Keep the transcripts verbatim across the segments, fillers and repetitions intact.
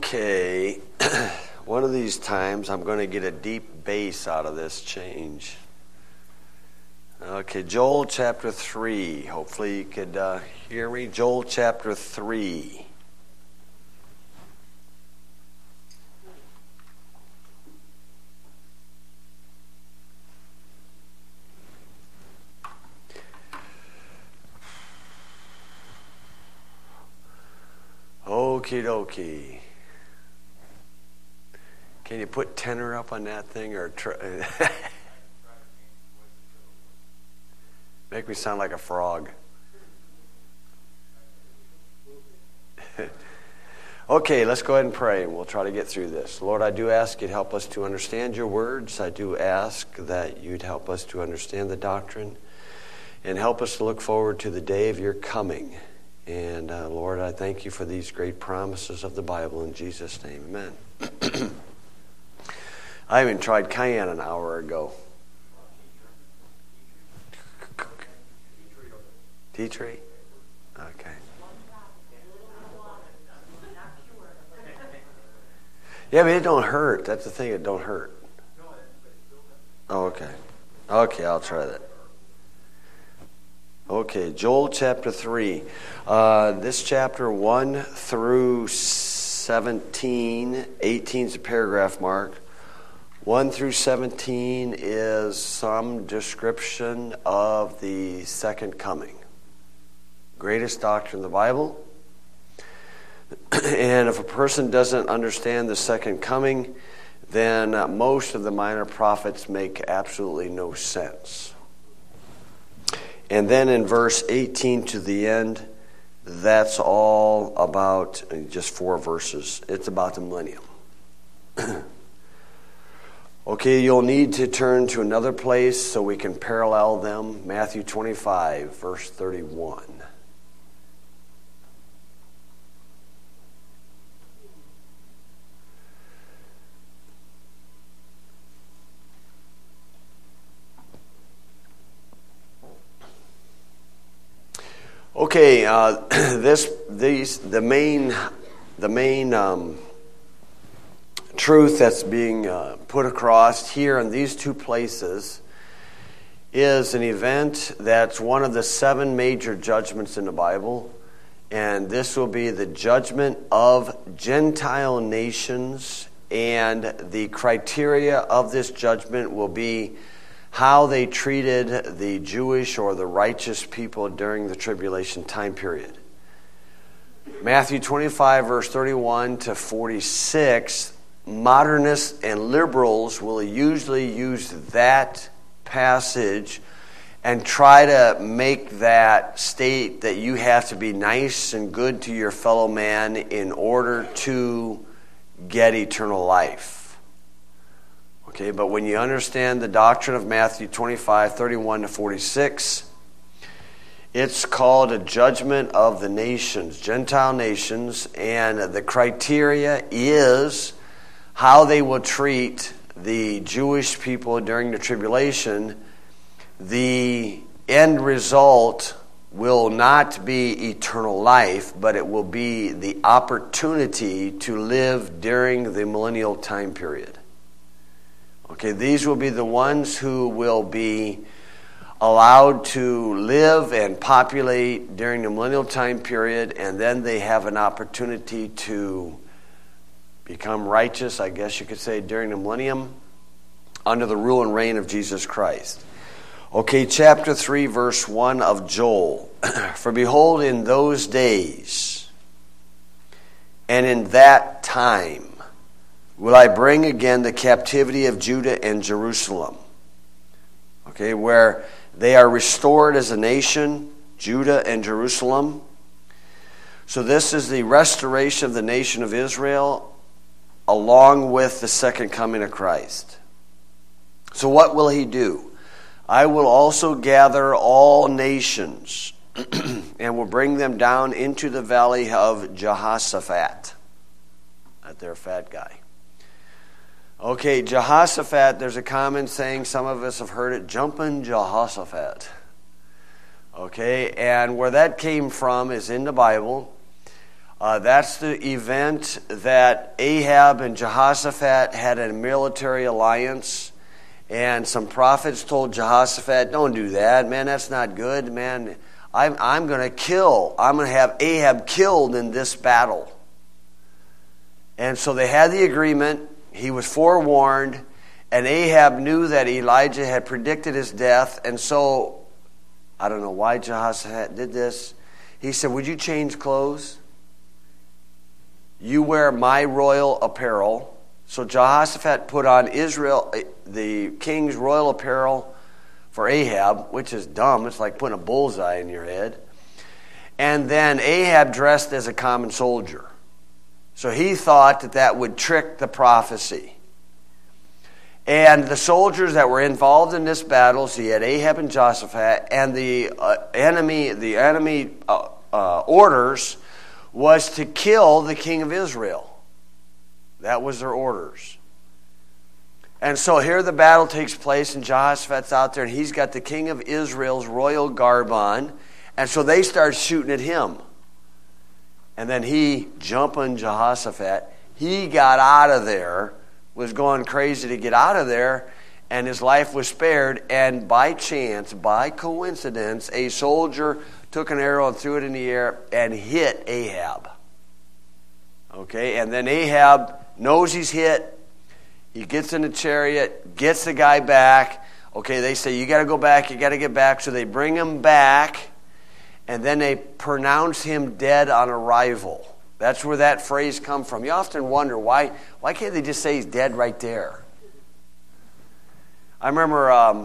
Okay, one of these times I'm going to get a deep bass out of this change. Okay, Joel chapter three. Hopefully you could uh, hear me. Joel chapter three. Okie dokie. Can you put tenor up on that thing or try? Make me sound like a frog. Okay, let's go ahead and pray and we'll try to get through this. Lord, I do ask you to help us to understand your words. I do ask that you'd help us to understand the doctrine and help us to look forward to the day of your coming. And uh, Lord, I thank you for these great promises of the Bible in Jesus' name. Amen. I even tried cayenne an hour ago. Tea tree? Okay. Yeah, but it don't hurt. That's the thing, it don't hurt. Oh, okay. Okay, I'll try that. Okay, Joel chapter three. Uh, this chapter one through seventeen, eighteen is a paragraph mark. one through seventeen is some description of the second coming. Greatest doctrine in the Bible. And if a person doesn't understand the second coming, then uh, most of the minor prophets make absolutely no sense. And then in verse eighteen to the end, that's all about, just four verses, it's about the millennium. Okay, you'll need to turn to another place so we can parallel them. Matthew twenty-five, verse thirty-one. Okay, uh, this, these, the main, the main um, truth that's being uh, put across here in these two places is an event that's one of the seven major judgments in the Bible, and this will be the judgment of Gentile nations, and the criteria of this judgment will be how they treated the Jewish or the righteous people during the tribulation time period. Matthew twenty-five, verse thirty-one to forty-six, modernists and liberals will usually use that passage and try to make that state that you have to be nice and good to your fellow man in order to get eternal life. Okay, but when you understand the doctrine of Matthew twenty-five, thirty-one to forty-six, it's called a judgment of the nations, Gentile nations, and the criteria is how they will treat the Jewish people during the tribulation. The end result will not be eternal life, but it will be the opportunity to live during the millennial time period. Okay, these will be the ones who will be allowed to live and populate during the millennial time period, and then they have an opportunity to become righteous, I guess you could say, during the millennium, under the rule and reign of Jesus Christ. Okay, chapter three, verse one of Joel. For behold, in those days, and in that time, will I bring again the captivity of Judah and Jerusalem. Okay, where they are restored as a nation, Judah and Jerusalem. So this is the restoration of the nation of Israel along with the second coming of Christ. So what will he do? I will also gather all nations and will bring them down into the valley of Jehoshaphat. That there fat guy. Okay, Jehoshaphat, there's a common saying, some of us have heard it, jumping Jehoshaphat. Okay, and where that came from is in the Bible. Uh, that's the event that Ahab and Jehoshaphat had a military alliance. And some prophets told Jehoshaphat, don't do that, man, that's not good, man. I'm, I'm going to kill, I'm going to have Ahab killed in this battle. And so they had the agreement, he was forewarned, and Ahab knew that Elijah had predicted his death, and so, I don't know why Jehoshaphat did this. He said, would you change clothes? You wear my royal apparel. So Jehoshaphat put on Israel, the king's royal apparel for Ahab, which is dumb. It's like putting a bullseye in your head. And then Ahab dressed as a common soldier. So he thought that that would trick the prophecy. And the soldiers that were involved in this battle, so you had Ahab and Jehoshaphat, and the uh, enemy, the enemy uh, uh, orders was to kill the king of Israel. That was their orders. And so here the battle takes place, and Jehoshaphat's out there, and he's got the king of Israel's royal garb on. And so they start shooting at him. And then he, jumping Jehoshaphat, he got out of there, was going crazy to get out of there, and his life was spared. And by chance, by coincidence, a soldier took an arrow and threw it in the air and hit Ahab. Okay, and then Ahab knows he's hit. He gets in the chariot, gets the guy back. Okay, they say, you got to go back, you got to get back. So they bring him back, and then they pronounce him dead on arrival. That's where that phrase comes from. You often wonder, why why can't they just say he's dead right there? I remember um,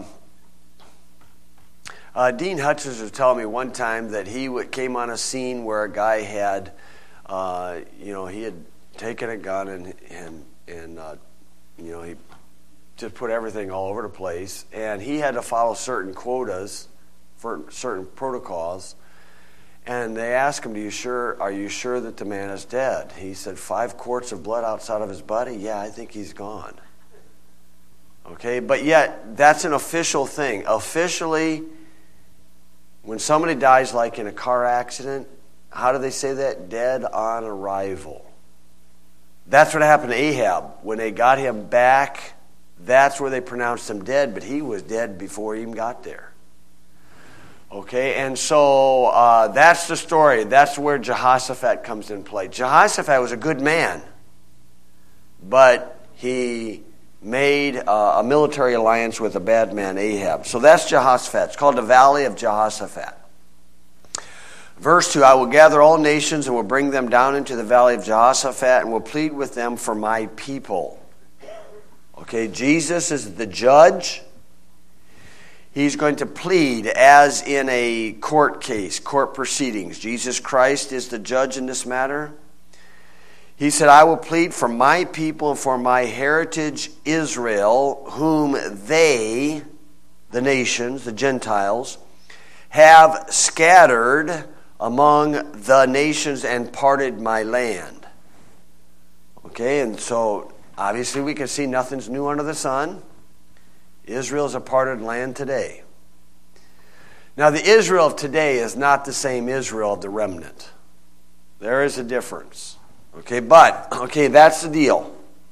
uh, Dean Hutchins was telling me one time that he w- came on a scene where a guy had, uh, you know, he had taken a gun and, and, and uh, you know, he just put everything all over the place. And he had to follow certain quotas for certain protocols. And they asked him, "Do you sure? Are you sure that the man is dead?" He said, five quarts of blood outside of his body? Yeah, I think he's gone. Okay, but yet, that's an official thing. Officially, when somebody dies like in a car accident, how do they say that? Dead on arrival. That's what happened to Ahab. When they got him back, that's where they pronounced him dead, but he was dead before he even got there. Okay, and so uh, that's the story. That's where Jehoshaphat comes in play. Jehoshaphat was a good man, but he made uh, a military alliance with a bad man, Ahab. So that's Jehoshaphat. It's called the Valley of Jehoshaphat. Verse two, I will gather all nations and will bring them down into the Valley of Jehoshaphat and will plead with them for my people. Okay, Jesus is the judge. He's going to plead as in a court case, court proceedings. Jesus Christ is the judge in this matter. He said, I will plead for my people and for my heritage Israel, whom they, the nations, the Gentiles, have scattered among the nations and parted my land. Okay, and so obviously we can see nothing's new under the sun. Israel is a parted land today. Now, the Israel of today is not the same Israel of the remnant. There is a difference. Okay, but, okay, that's the deal.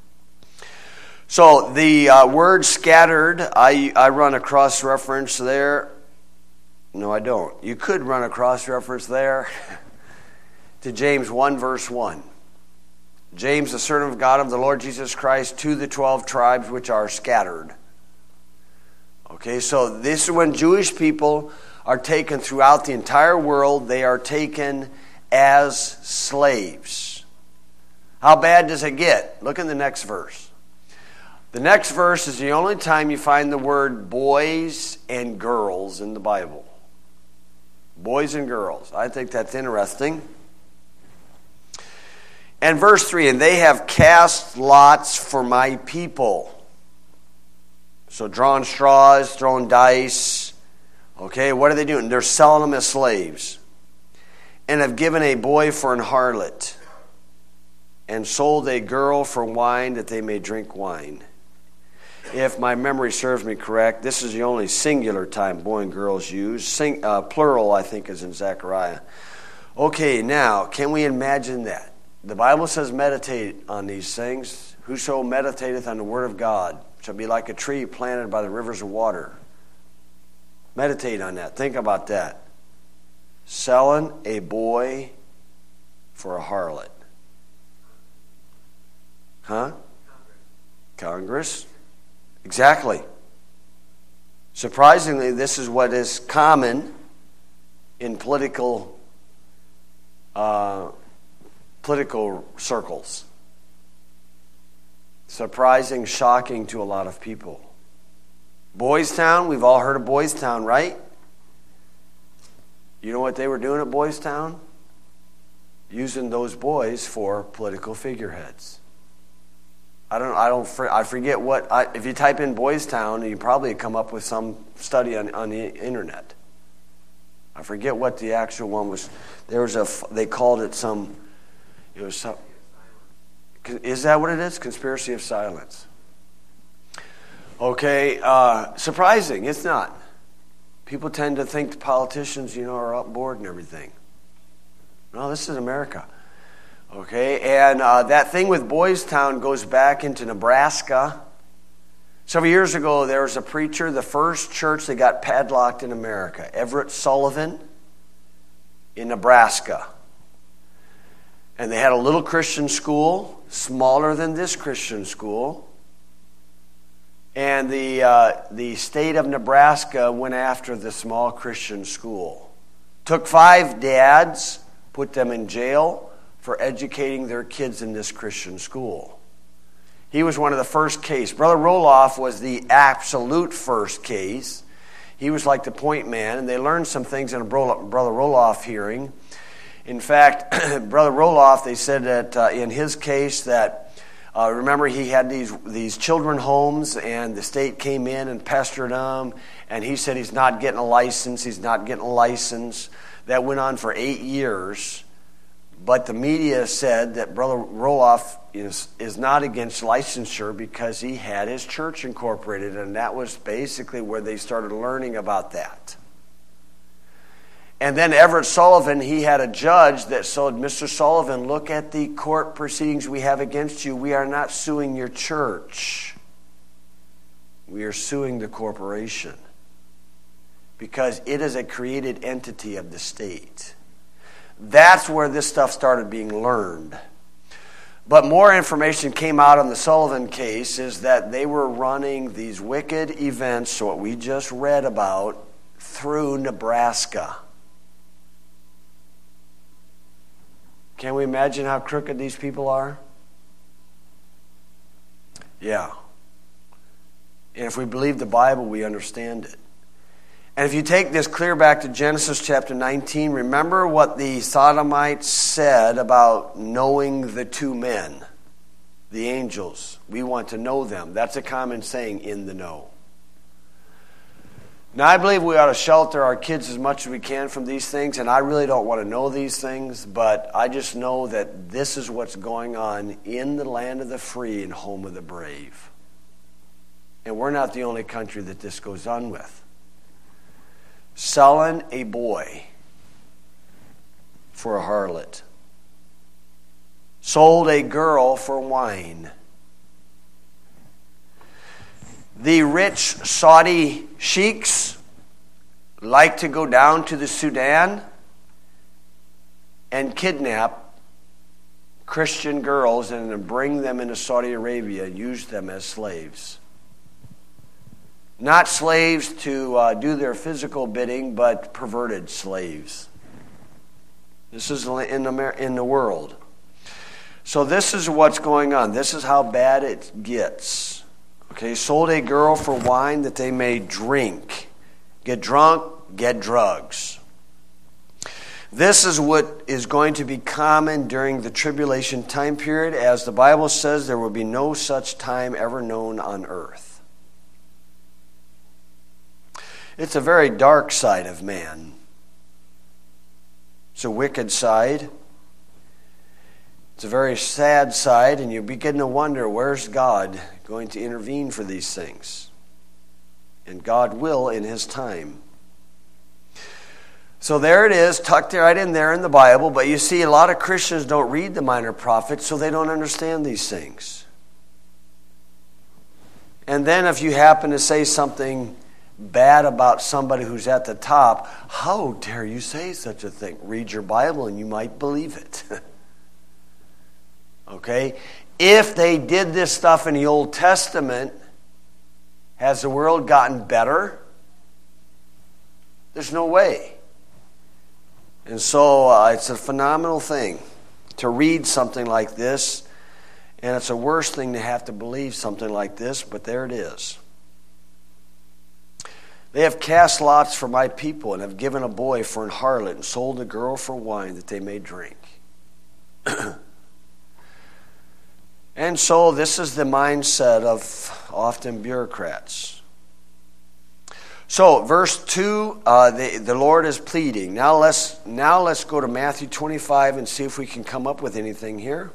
So, the uh, word scattered, I, I run a cross-reference there. No, I don't. You could run a cross-reference there to James one, verse one. James, the servant of God of the Lord Jesus Christ, to the twelve tribes which are scattered. Okay, so this is when Jewish people are taken throughout the entire world. They are taken as slaves. How bad does it get? Look in the next verse. The next verse is the only time you find the word boys and girls in the Bible. Boys and girls. I think that's interesting. And verse three, and they have cast lots for my people. So drawing straws, throwing dice. Okay, what are they doing? They're selling them as slaves. And have given a boy for an harlot. And sold a girl for wine that they may drink wine. If my memory serves me correct, this is the only singular time boy and girl is used. Sing, uh, plural, I think, is in Zechariah. Okay, now, can we imagine that? The Bible says meditate on these things. Whoso meditateth on the word of God shall be like a tree planted by the rivers of water. Meditate on that. Think about that. Selling a boy for a harlot. Huh? Congress. Exactly. Surprisingly, this is what is common in political uh, political circles. Surprising, shocking to a lot of people. Boys Town, we've all heard of Boys Town, right? You know what they were doing at Boys Town? Using those boys for political figureheads. I don't. I don't. I forget what. I, if you type in Boys Town, you probably come up with some study on, on the internet. I forget what the actual one was. There was a. They called it some. It was some. Is that what it is? Conspiracy of silence. Okay. Uh, surprising. It's not. People tend to think the politicians, you know, are up board and everything. No, this is America. Okay, and uh, that thing with Boys Town goes back into Nebraska. Several years ago, there was a preacher, the first church that got padlocked in America, Everett Sullivan in Nebraska. And they had a little Christian school, smaller than this Christian school. And the uh, the state of Nebraska went after the small Christian school. Took five dads, put them in jail for educating their kids in this Christian school. He was one of the first case. Brother Roloff was the absolute first case. He was like the point man, and they learned some things in a Brother Roloff hearing. In fact, Brother Roloff, they said that uh, in his case that, uh, remember he had these, these children homes, and the state came in and pestered him, and he said he's not getting a license, he's not getting a license. That went on for eight years. But the media said that Brother Roloff is, is not against licensure because he had his church incorporated, and that was basically where they started learning about that. And then Everett Sullivan, he had a judge that said, Mister Sullivan, look at the court proceedings we have against you. We are not suing your church. We are suing the corporation because it is a created entity of the state. That's where this stuff started being learned. But more information came out on the Sullivan case is that they were running these wicked events, what we just read about, through Nebraska. Can we imagine how crooked these people are? Yeah. And if we believe the Bible, we understand it. And if you take this clear back to Genesis chapter nineteen, remember what the Sodomites said about knowing the two men, the angels. We want to know them. That's a common saying, in the know. Now, I believe we ought to shelter our kids as much as we can from these things, and I really don't want to know these things, but I just know that this is what's going on in the land of the free and home of the brave. And we're not the only country that this goes on with. Selling a boy for a harlot. Sold a girl for wine. The rich Saudi sheiks like to go down to the Sudan and kidnap Christian girls and bring them into Saudi Arabia and use them as slaves. Not slaves to uh, do their physical bidding, but perverted slaves. This is in the, in the world. So this is what's going on. This is how bad it gets. Okay, sold a girl for wine that they may drink. Get drunk, get drugs. This is what is going to be common during the tribulation time period. As the Bible says, there will be no such time ever known on earth. It's a very dark side of man. It's a wicked side. It's a very sad side, and you begin to wonder, where's God going to intervene for these things? And God will in His time. So there it is, tucked right in there in the Bible. But you see, a lot of Christians don't read the minor prophets, so they don't understand these things. And then if you happen to say something bad about somebody who's at the top, how dare you say such a thing? Read your Bible and you might believe it. Okay? If they did this stuff in the Old Testament, has the world gotten better? There's no way. And so uh, it's a phenomenal thing to read something like this, and it's a worse thing to have to believe something like this, but there it is. They have cast lots for my people and have given a boy for an harlot and sold a girl for wine that they may drink. And so this is the mindset of often bureaucrats. So verse two, uh, the, the Lord is pleading. Now let's, now let's go to Matthew twenty-five and see if we can come up with anything here.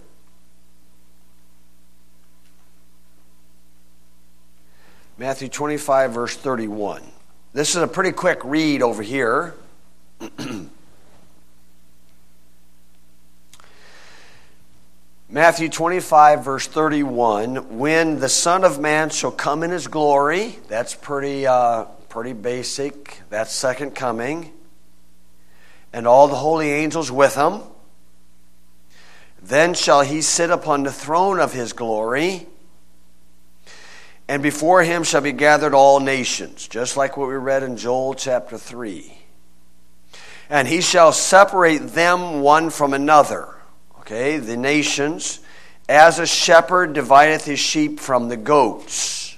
Matthew twenty-five, verse thirty-one. This is a pretty quick read over here. Matthew twenty-five, verse thirty-one. When the Son of Man shall come in his glory, that's pretty, uh, pretty basic. That's second coming. And all the holy angels with him. Then shall he sit upon the throne of his glory. And before him shall be gathered all nations, just like what we read in Joel chapter three. And he shall separate them one from another. Okay, the nations, as a shepherd divideth his sheep from the goats.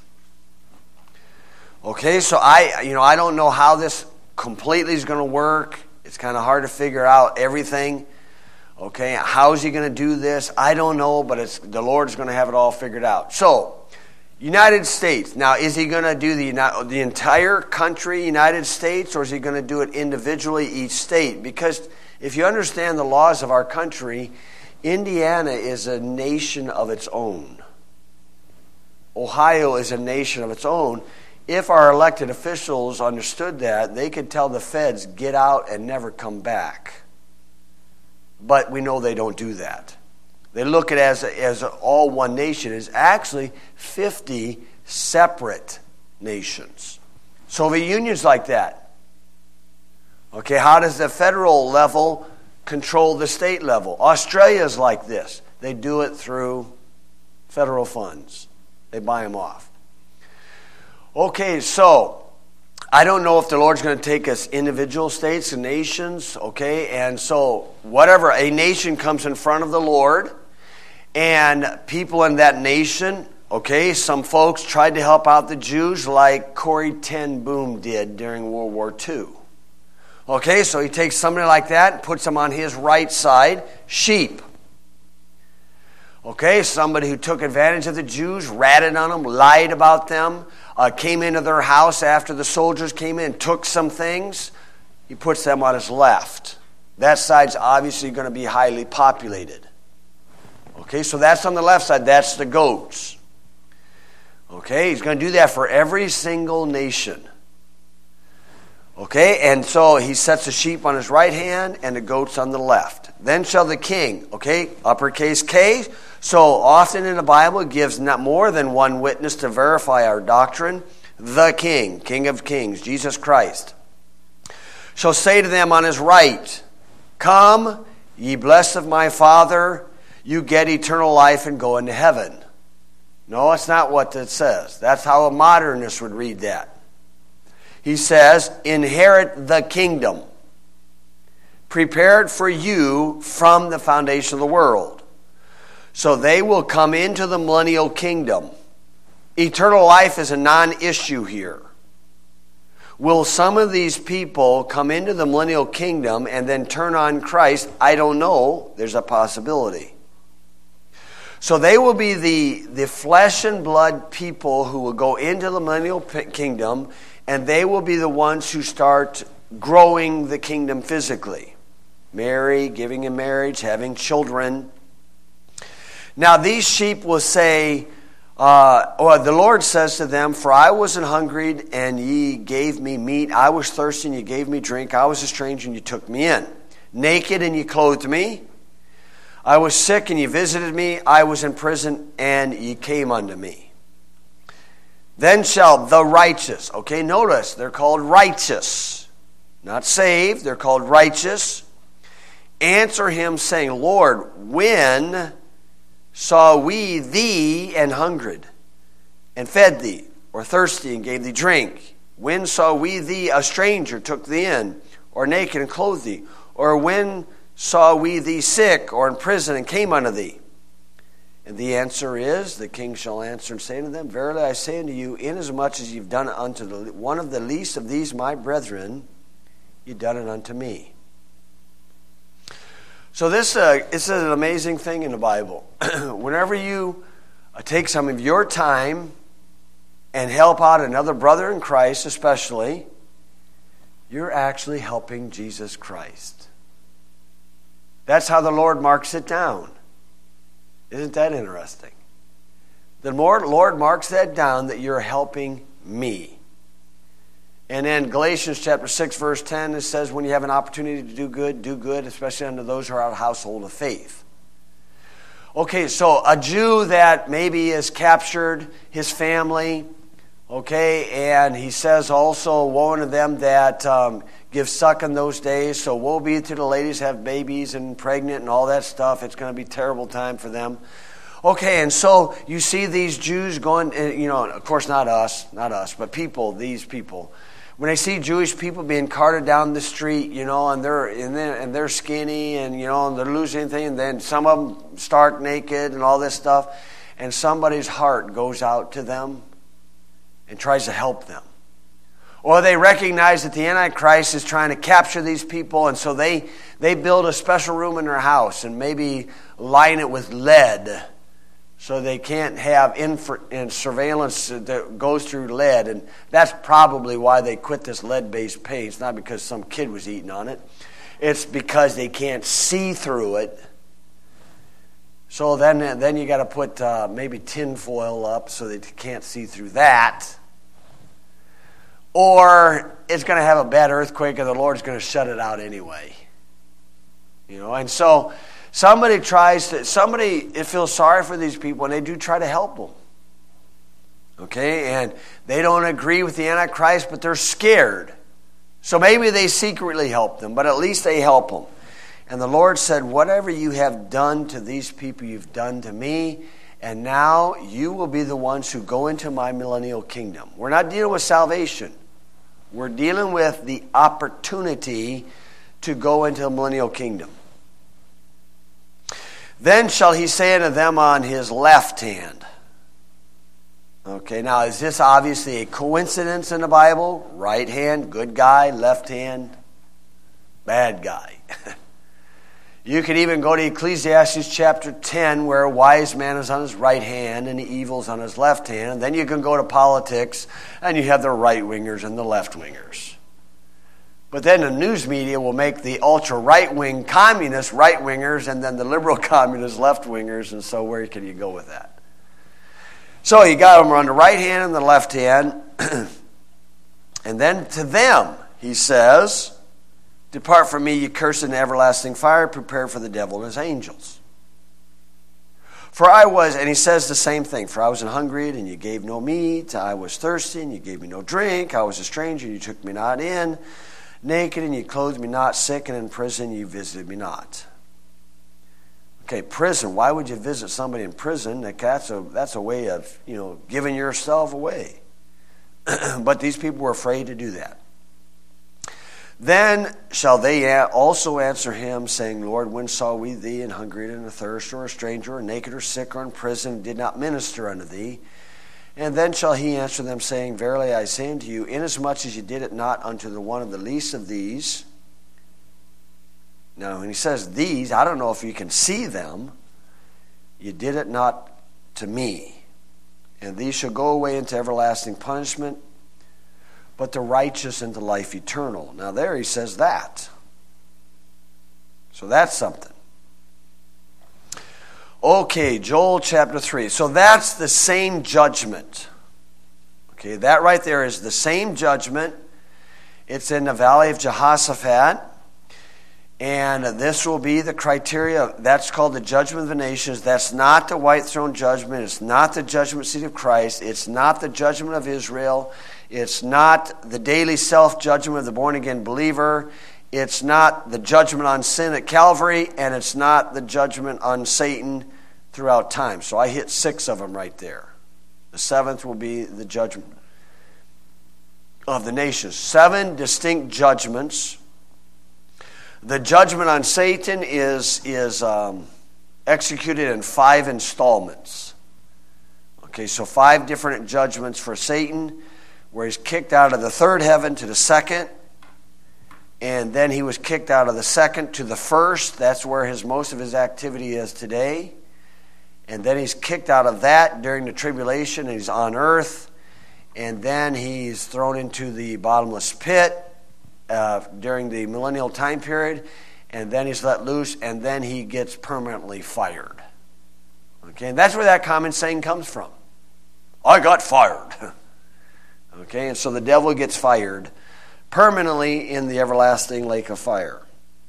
Okay, so I, you know, I don't know how this completely is going to work. It's kind of hard to figure out everything. Okay, how is he going to do this? I don't know, but it's the Lord's going to have it all figured out. So, United States. Now, is he going to do the the entire country, United States, or is he going to do it individually, each state? Because if you understand the laws of our country, Indiana is a nation of its own. Ohio is a nation of its own. If our elected officials understood that, they could tell the feds, get out and never come back. But we know they don't do that. They look at it as, as all one nation. It's actually fifty separate nations. Soviet Union's like that. Okay, how does the federal level control the state level? Australia's like this. They do it through federal funds. They buy them off. Okay, so I don't know if the Lord's going to take us individual states and nations, okay? And so whatever, a nation comes in front of the Lord, and people in that nation, okay, some folks tried to help out the Jews like Corrie ten Boom did during World War Two. Okay, so he takes somebody like that and puts them on his right side, sheep. Okay, somebody who took advantage of the Jews, ratted on them, lied about them, uh, came into their house after the soldiers came in, took some things, he puts them on his left. That side's obviously going to be highly populated. Okay, so that's on the left side. That's the goats. Okay, he's going to do that for every single nation. Okay, and so he sets the sheep on his right hand and the goats on the left. Then shall the king, okay, uppercase K. So often in the Bible it gives not more than one witness to verify our doctrine. The king, King of kings, Jesus Christ, shall say to them on his right, come, ye blessed of my Father, you get eternal life and go into heaven. No, it's not what it says. That's how a modernist would read that. He says, inherit the kingdom, prepared for you from the foundation of the world. So they will come into the millennial kingdom. Eternal life is a non-issue here. Will some of these people come into the millennial kingdom and then turn on Christ? I don't know. There's a possibility. So they will be the, the flesh and blood people who will go into the millennial kingdom, and they will be the ones who start growing the kingdom physically. Marry, giving in marriage, having children. Now these sheep will say, Uh, well, the Lord says to them, for I was an hungry, and ye gave me meat. I was thirsty, and ye gave me drink. I was a stranger, and ye took me in. Naked, and ye clothed me. I was sick, and ye visited me. I was in prison, and ye came unto me. Then shall the righteous, okay, notice, they're called righteous. Not saved, they're called righteous. Answer him, saying, Lord, when saw we thee and hungered, and fed thee, or thirsty, and gave thee drink? When saw we thee a stranger, took thee in, or naked, and clothed thee? Or when saw we thee sick, or in prison, and came unto thee? And the answer is, the king shall answer and say unto them, verily I say unto you, inasmuch as you've done it unto the, one of the least of these my brethren, you've done it unto me. So this, uh, this is an amazing thing in the Bible. Whenever you uh, take some of your time and help out another brother in Christ especially, you're actually helping Jesus Christ. That's how the Lord marks it down. Isn't that interesting? The Lord, Lord marks that down, that you're helping me. And then Galatians chapter six, verse ten, it says, when you have an opportunity to do good, do good, especially unto those who are out of the household of faith. Okay, so a Jew that maybe has captured his family, okay, and he says also, woe unto them that um, give suck in those days. So woe be to the ladies who have babies and pregnant and all that stuff. It's going to be a terrible time for them. Okay, and so you see these Jews going, you know, of course not us, not us, but people, these people. When they see Jewish people being carted down the street, you know, and they're and they're, and they're skinny, and you know, and they're losing anything, and then some of them stark naked and all this stuff, and somebody's heart goes out to them and tries to help them. Or they recognize that the Antichrist is trying to capture these people, and so they, they build a special room in their house and maybe line it with lead so they can't have inf- and surveillance that goes through lead. And that's probably why they quit this lead-based paint. It's not because some kid was eating on it. It's because they can't see through it. So then, then you got to put uh, maybe tin foil up so that you can't see through that. Or it's going to have a bad earthquake and the Lord's going to shut it out anyway. You know, and so somebody tries to, somebody feels sorry for these people and they do try to help them. Okay, and they don't agree with the Antichrist, but they're scared. So maybe they secretly help them, but at least they help them. And the Lord said, whatever you have done to these people, you've done to me. And now you will be the ones who go into my millennial kingdom. We're not dealing with salvation. We're dealing with the opportunity to go into the millennial kingdom. Then shall he say unto them on his left hand. Okay, now is this obviously a coincidence in the Bible? Right hand, good guy. Left hand, bad guy. You could even go to Ecclesiastes chapter ten, where a wise man is on his right hand and the evil's on his left hand. And then you can go to politics, and you have the right-wingers and the left-wingers. But then the news media will make the ultra-right-wing communist right-wingers and then the liberal communist left-wingers, and so where can you go with that? So you got them on the right hand and the left hand. And then to them, he says, depart from me, ye cursed, in everlasting fire, prepared for the devil and his angels. For I was, and he says the same thing, for I was an hungry, and you gave no meat. I was thirsty, and you gave me no drink. I was a stranger, and you took me not in. Naked, and you clothed me not. Sick, and in prison, you visited me not. Okay, prison. Why would you visit somebody in prison? That's a, that's a way of, you know, giving yourself away. But these people were afraid to do that. Then shall they also answer him, saying, Lord, when saw we thee an hungry and athirst, or a stranger, or naked, or sick, or in prison, and did not minister unto thee? And then shall he answer them, saying, verily I say unto you, inasmuch as you did it not unto the one of the least of these. Now, when he says these, I don't know if you can see them. You did it not to me. And these shall go away into everlasting punishment, but the righteous into life eternal. Now there he says that. So that's something. Okay, Joel chapter three. So that's the same judgment. Okay, that right there is the same judgment. It's in the valley of Jehoshaphat. And this will be the criteria. That's called the judgment of the nations. That's not the white throne judgment. It's not the judgment seat of Christ. It's not the judgment of Israel. It's not the daily self-judgment of the born-again believer. It's not the judgment on sin at Calvary. And it's not the judgment on Satan throughout time. So I hit six of them right there. The seventh will be the judgment of the nations. Seven distinct judgments. The judgment on Satan is, is um, executed in five installments. Okay, so five different judgments for Satan, where he's kicked out of the third heaven to the second, and then he was kicked out of the second to the first. That's where his most of his activity is today. And then he's kicked out of that during the tribulation, and he's on earth, and then he's thrown into the bottomless pit Uh, during the millennial time period, and then he's let loose, and then he gets permanently fired. Okay, and that's where that common saying comes from. I got fired. Okay, and so the devil gets fired permanently in the everlasting lake of fire.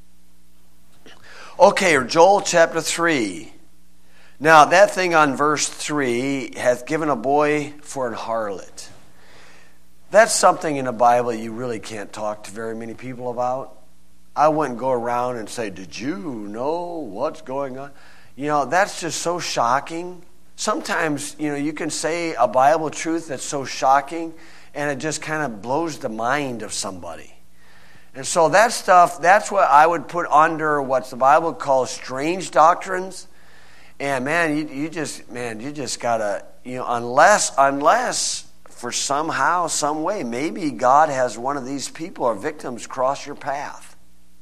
Okay, Joel chapter three. Now, that thing on verse three, hath given a boy for an harlot. That's something in the Bible you really can't talk to very many people about. I wouldn't go around and say, did you know what's going on? You know, that's just so shocking. Sometimes, you know, you can say a Bible truth that's so shocking, and it just kind of blows the mind of somebody. And so that stuff, that's what I would put under what the Bible calls strange doctrines. And man, you, you just, man, you just gotta, you know, unless, unless... for somehow, some way, maybe God has one of these people or victims cross your path.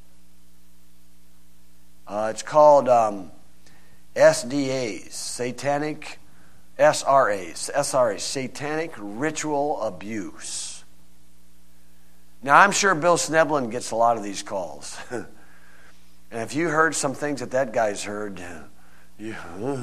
Uh, it's called um, S D As, Satanic, S R As, S R As, Satanic Ritual Abuse. Now, I'm sure Bill Sneblin gets a lot of these calls. And if you heard some things that that guy's heard, you...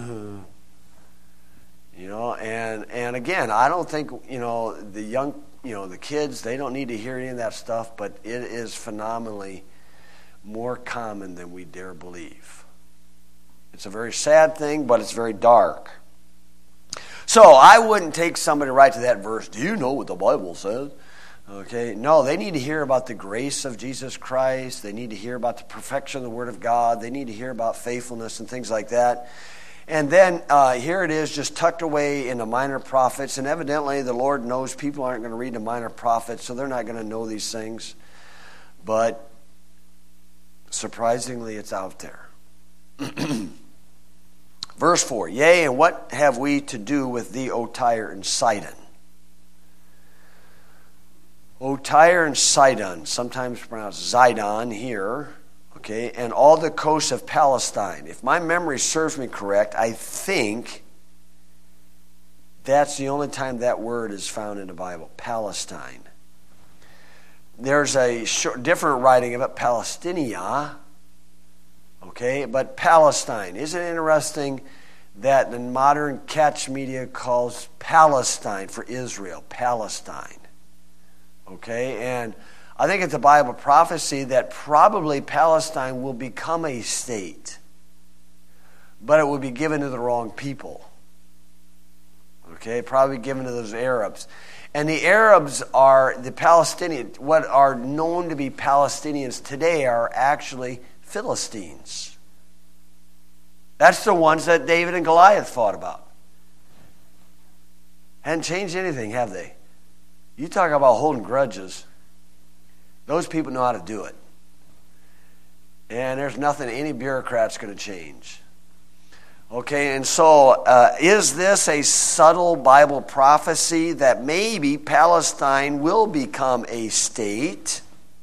You know, and, and again, I don't think, you know, the young, you know, the kids, they don't need to hear any of that stuff, but it is phenomenally more common than we dare believe. It's a very sad thing, but it's very dark. So I wouldn't take somebody right to that verse, do you know what the Bible says? Okay, no, they need to hear about the grace of Jesus Christ. They need to hear about the perfection of the Word of God. They need to hear about faithfulness and things like that. And then uh, here it is, just tucked away in the minor prophets. And evidently the Lord knows people aren't going to read the minor prophets, so they're not going to know these things. But surprisingly, it's out there. Verse four, yea, and what have we to do with thee, O Tyre and Sidon? O Tyre and Sidon, sometimes pronounced Zidon here. Okay, and all the coasts of Palestine. If my memory serves me correct, I think that's the only time that word is found in the Bible, Palestine. There's a short, different writing of it, Palestinia. Okay, but Palestine. Isn't it interesting that the modern catch media calls Palestine for Israel, Palestine? Okay, and I think it's a Bible prophecy that probably Palestine will become a state, but it will be given to the wrong people. Okay, probably given to those Arabs. And the Arabs are the Palestinians, what are known to be Palestinians today are actually Philistines. That's the ones that David and Goliath fought about. Hadn't changed anything, have they? You talk about holding grudges. Those people know how to do it. And there's nothing any bureaucrat's going to change. Okay, and so uh, is this a subtle Bible prophecy that maybe Palestine will become a state?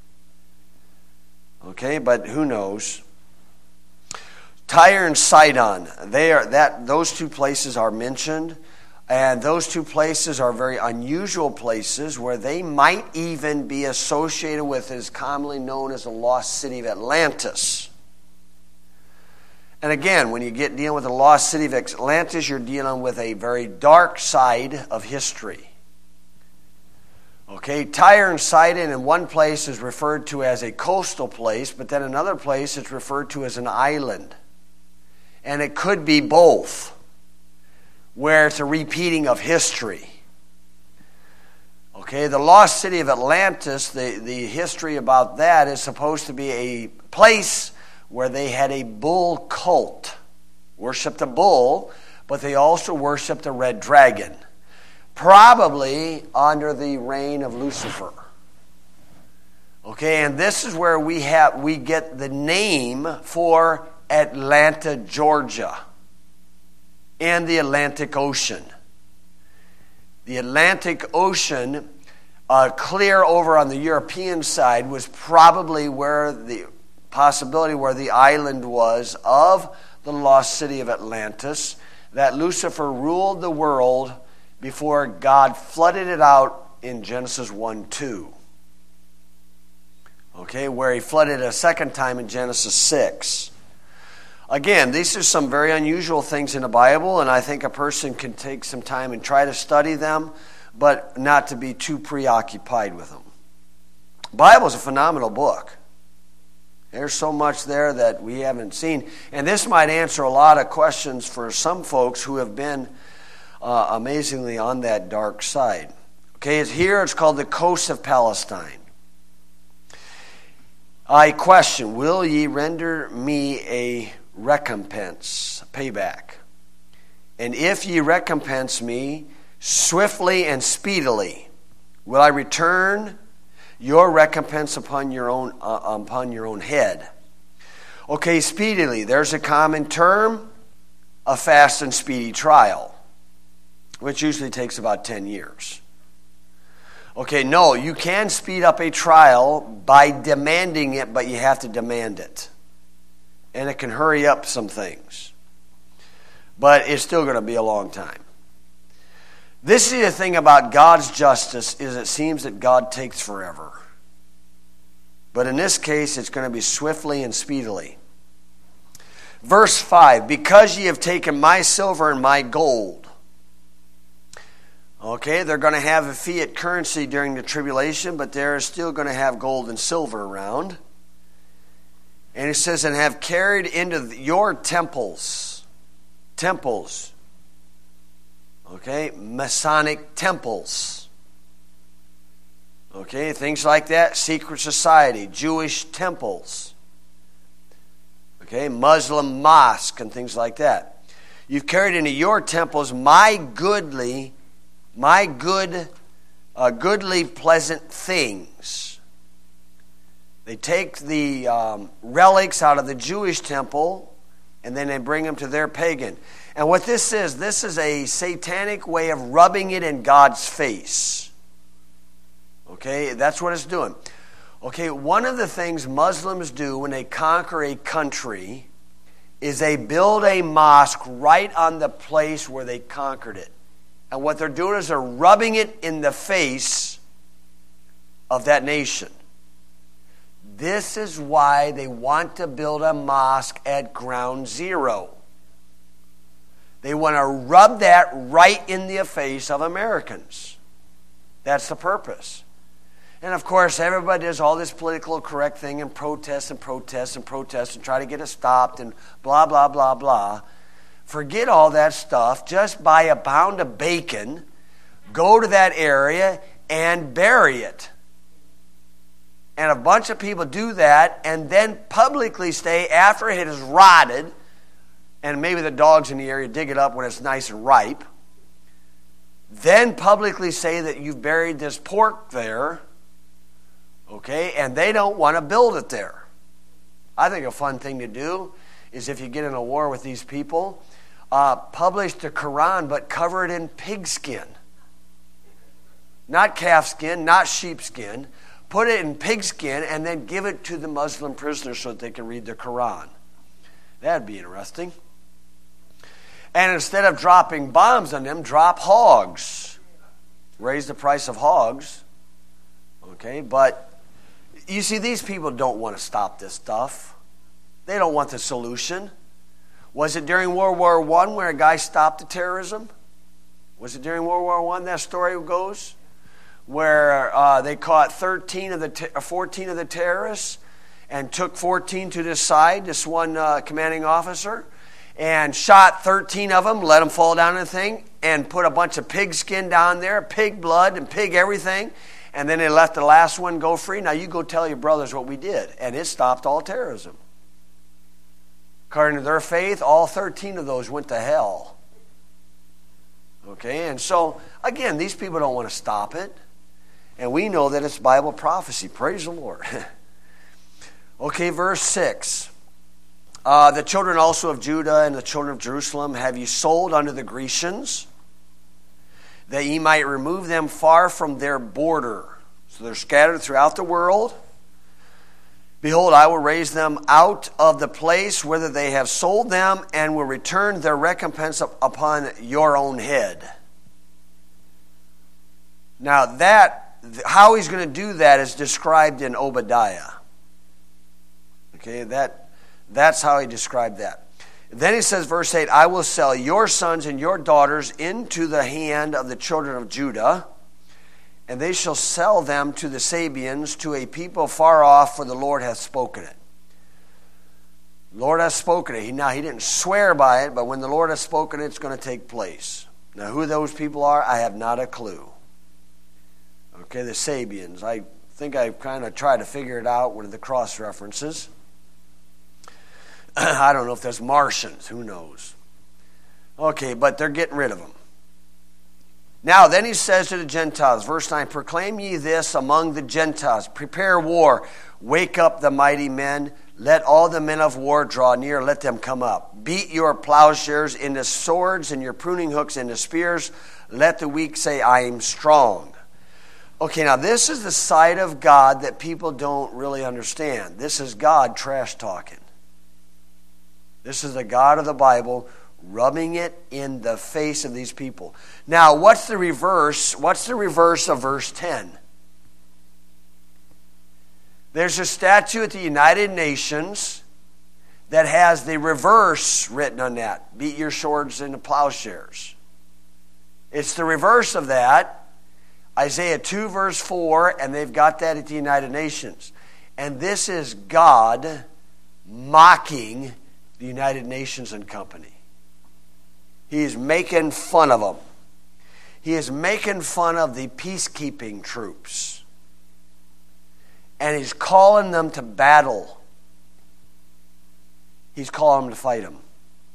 Okay, but who knows? Tyre and Sidon, they are that those two places are mentioned. And those two places are very unusual places where they might even be associated with what is commonly known as the lost city of Atlantis. And again, when you get dealing with the lost city of Atlantis, you're dealing with a very dark side of history. Okay, Tyre and Sidon in one place is referred to as a coastal place, but then another place it's referred to as an island. And it could be both, where it's a repeating of history. Okay, the lost city of Atlantis, the, the history about that is supposed to be a place where they had a bull cult. Worshipped a bull, but they also worshipped a red dragon. Probably under the reign of Lucifer. Okay, and this is where we have we get the name for Atlanta, Georgia, and the Atlantic Ocean. The Atlantic Ocean, uh, clear over on the European side, was probably where the possibility where the island was of the lost city of Atlantis, that Lucifer ruled the world before God flooded it out in Genesis one two. Okay, where he flooded a second time in Genesis six. Again, these are some very unusual things in the Bible, and I think a person can take some time and try to study them, but not to be too preoccupied with them. The Bible is a phenomenal book. There's so much there that we haven't seen. And this might answer a lot of questions for some folks who have been uh, amazingly on that dark side. Okay, it's here it's called the coast of Palestine. I question, will ye render me a recompense, payback? And if ye recompense me swiftly and speedily, will I return your recompense upon your own uh, upon your own head? Okay, speedily. There's a common term, a fast and speedy trial, which usually takes about ten years. Okay, no, you can speed up a trial by demanding it, but you have to demand it. And it can hurry up some things. But it's still going to be a long time. This is the thing about God's justice, is it seems that God takes forever. But in this case, it's going to be swiftly and speedily. Verse five, because ye have taken my silver and my gold. Okay, they're going to have a fiat currency during the tribulation, but they're still going to have gold and silver around. And it says, and have carried into your temples, temples, okay, Masonic temples, okay, things like that, secret society, Jewish temples, okay, Muslim mosque and things like that. You've carried into your temples my goodly, my good, uh, goodly, pleasant things. They take the um, relics out of the Jewish temple and then they bring them to their pagan. And what this is, this is a satanic way of rubbing it in God's face. Okay, that's what it's doing. Okay, one of the things Muslims do when they conquer a country is they build a mosque right on the place where they conquered it. And what they're doing is they're rubbing it in the face of that nation. This is why they want to build a mosque at ground zero. They want to rub that right in the face of Americans. That's the purpose. And of course, everybody does all this political correct thing and protest and protest and protest and try to get it stopped and blah, blah, blah, blah. Forget all that stuff. Just buy a pound of bacon, go to that area, and bury it. And a bunch of people do that and then publicly say after it has rotted, and maybe the dogs in the area dig it up when it's nice and ripe, then publicly say that you've buried this pork there, okay, and they don't want to build it there. I think a fun thing to do is if you get in a war with these people, uh, publish the Quran but cover it in pigskin. Not calfskin, not sheepskin. Put it in pigskin and then give it to the Muslim prisoners so that they can read the Quran. That'd be interesting. And instead of dropping bombs on them, drop hogs. Raise the price of hogs. Okay, but you see, these people don't want to stop this stuff. They don't want the solution. Was it during World War One where a guy stopped the terrorism? Was it during World War One, that story goes? Where uh, they caught thirteen of the te- fourteen of the terrorists and took fourteen to this side, this one uh, commanding officer, and shot thirteen of them, let them fall down in the thing, and put a bunch of pig skin down there, pig blood and pig everything, and then they let the last one go free. Now you go tell your brothers what we did, and it stopped all terrorism. According to their faith, all thirteen of those went to hell. Okay, and so, again, these people don't want to stop it. And we know that it's Bible prophecy. Praise the Lord. Okay, verse six. Uh, the children also of Judah and the children of Jerusalem have ye sold unto the Grecians, that ye might remove them far from their border. So they're scattered throughout the world. Behold, I will raise them out of the place whither they have sold them, and will return their recompense upon your own head. Now that, how he's going to do that is described in Obadiah. Okay, that that's how he described that. Then he says, verse eight, I will sell your sons and your daughters into the hand of the children of Judah, and they shall sell them to the Sabeans, to a people far off, for the Lord hath spoken it. The Lord hath spoken it. He, now, he didn't swear by it, but when the Lord has spoken it, it's going to take place. Now, who those people are, I have not a clue. Okay, the Sabeans. I think I kind of tried to figure it out with the cross references. I don't know if there's Martians. Who knows? Okay, but they're getting rid of them. Now, then he says to the Gentiles, verse nine, proclaim ye this among the Gentiles. Prepare war. Wake up the mighty men. Let all the men of war draw near. Let them come up. Beat your plowshares into swords and your pruning hooks into spears. Let the weak say, I am strong. Okay, now this is the side of God that people don't really understand. This is God trash talking. This is the God of the Bible rubbing it in the face of these people. Now, what's the reverse? What's the reverse of verse ten? There's a statue at the United Nations that has the reverse written on that. Beat your swords into plowshares. It's the reverse of that. Isaiah two verse four, and they've got that at the United Nations. And this is God mocking the United Nations and company. He is making fun of them. He is making fun of the peacekeeping troops. And he's calling them to battle. He's calling them to fight them.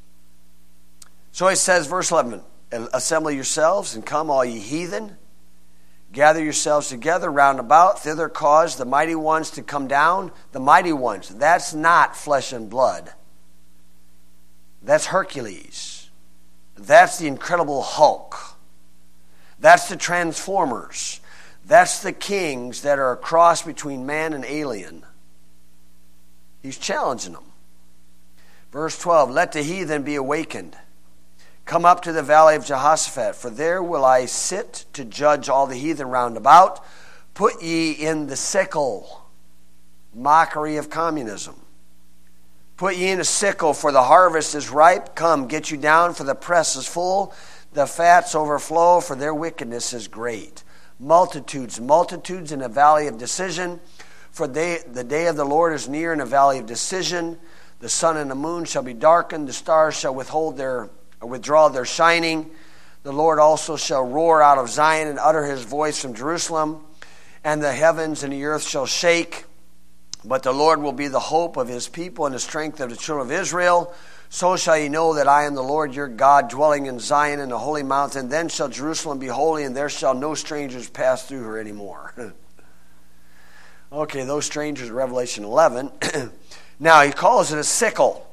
So he says, verse eleven, assemble yourselves and come, all ye heathen. Gather yourselves together round about. Thither cause the mighty ones to come down. The mighty ones. That's not flesh and blood. That's Hercules. That's the Incredible Hulk. That's the Transformers. That's the kings that are a cross between man and alien. He's challenging them. Verse twelve, let the heathen be awakened. Come up to the valley of Jehoshaphat, for there will I sit to judge all the heathen round about. Put ye in the sickle, mockery of communism. Put ye in a sickle, for the harvest is ripe. Come, get you down, for the press is full. The fats overflow, for their wickedness is great. Multitudes, multitudes in a valley of decision. For they, the day of the Lord is near in a valley of decision. The sun and the moon shall be darkened. The stars shall withhold their, or withdraw their shining. The Lord also shall roar out of Zion and utter his voice from Jerusalem. And the heavens and the earth shall shake. But the Lord will be the hope of his people and the strength of the children of Israel. So shall ye know that I am the Lord your God, dwelling in Zion in the holy mountain. Then shall Jerusalem be holy, and there shall no strangers pass through her anymore. Okay, those strangers, Revelation eleven. Now, he calls it a sickle.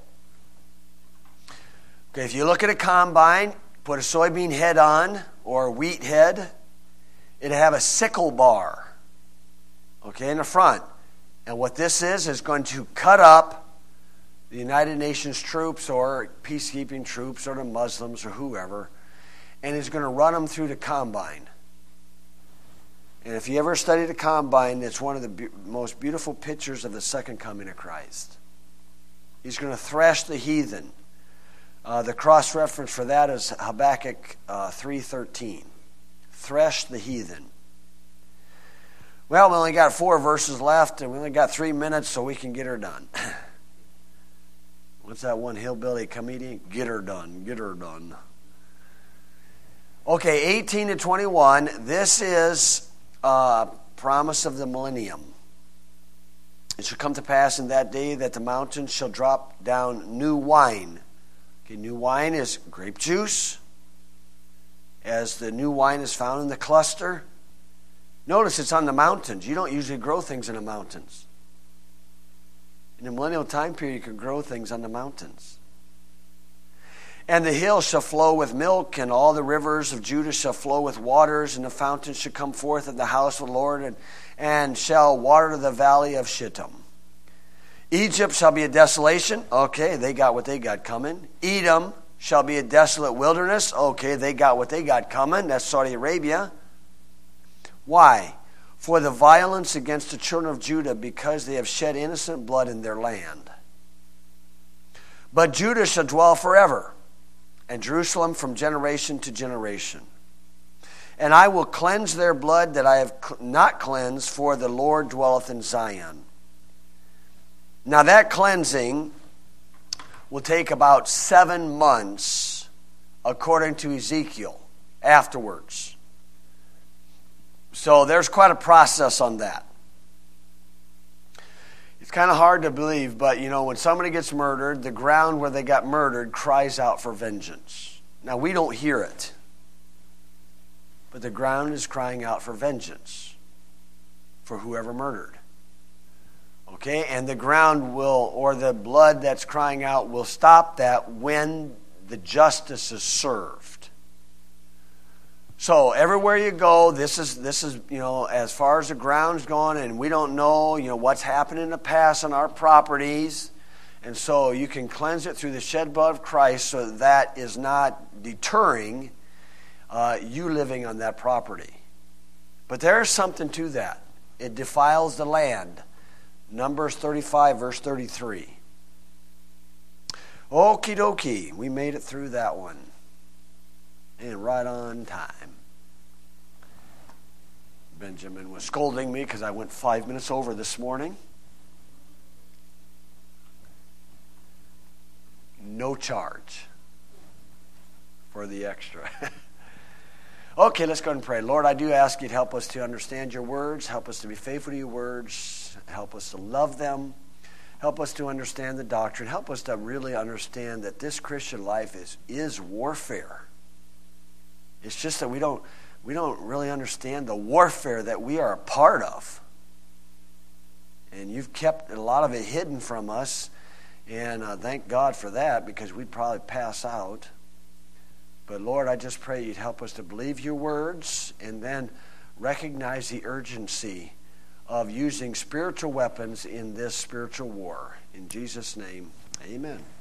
Okay, if you look at a combine, put a soybean head on, or a wheat head, it'll have a sickle bar, okay, in the front. And what this is, is going to cut up the United Nations troops or peacekeeping troops or the Muslims or whoever, and is going to run them through the combine. And if you ever study the combine, it's one of the be- most beautiful pictures of the second coming of Christ. He's going to thrash the heathen. Uh, the cross-reference for that is Habakkuk uh, three thirteen. Thresh the heathen. Well, we only got four verses left, and we only got three minutes, so we can get her done. What's that one hillbilly comedian? Get her done, get her done. Okay, eighteen to twenty-one. This is a promise of the millennium. It shall come to pass in that day that the mountains shall drop down new wine. Okay, new wine is grape juice. As the new wine is found in the cluster. Notice it's on the mountains. You don't usually grow things in the mountains. In the millennial time period, you can grow things on the mountains. And the hills shall flow with milk, and all the rivers of Judah shall flow with waters, and the fountains shall come forth of the house of the Lord, and, and shall water the valley of Shittim. Egypt shall be a desolation. Okay, they got what they got coming. Edom shall be a desolate wilderness. Okay, they got what they got coming. That's Saudi Arabia. Why? For the violence against the children of Judah, because they have shed innocent blood in their land. But Judah shall dwell forever, and Jerusalem from generation to generation. And I will cleanse their blood that I have not cleansed, for the Lord dwelleth in Zion. Now that cleansing will take about seven months, according to Ezekiel, afterwards. So there's quite a process on that. It's kind of hard to believe, but you know, when somebody gets murdered, the ground where they got murdered cries out for vengeance. Now we don't hear it, but the ground is crying out for vengeance for whoever murdered. Okay, and the ground will, or the blood that's crying out will stop that when the justice is served. So everywhere you go, this is, this is, you know, as far as the ground's going, and we don't know, you know, what's happened in the past on our properties. And so you can cleanse it through the shed blood of Christ, so that is not deterring uh, you living on that property. But there is something to that. It defiles the land. Numbers thirty-five, verse thirty-three. Okie dokie. We made it through that one. And right on time. Benjamin was scolding me because I went five minutes over this morning. No charge for the extra. Okay, let's go ahead and pray. Lord, I do ask you to help us to understand your words. Help us to be faithful to your words. Help us to love them. Help us to understand the doctrine. Help us to really understand that this Christian life is, is warfare. It's just that we don't, we don't really understand the warfare that we are a part of. And you've kept a lot of it hidden from us. And uh, thank God for that, because we'd probably pass out. But Lord, I just pray you'd help us to believe your words and then recognize the urgency of using spiritual weapons in this spiritual war. In Jesus' name, amen.